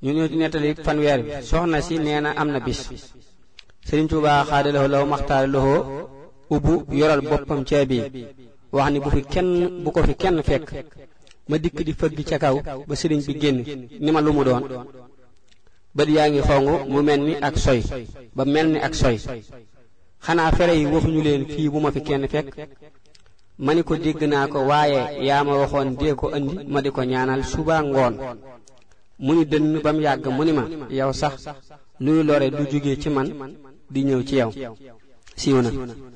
ñu ñëw ci nettali fanweer bi soxna si nee na am na bis Sëriñ Tuubaa xaadaloo law maxtaar loxoo ubbu yoral boppam caabi wax ni bu ko fi kenn fekk ma dikk di fëgg ca kaw ba sëriñ bi génn ni ma lu mu doon bët yaa ngi xongu mu mel ni ak soy ba mel ni ak soy xanaa fere yi waxuñu leen fii bu ma fi kenn fekk ma ni ko dégg naa ko waaye yaa ma waxoon dee ko andi ma di ko ñaanal suba ngoon mu ni dënn ba mu yàgg mu ni ma yow sax luy lore du jóge ci man di ñëw ci yow siiw na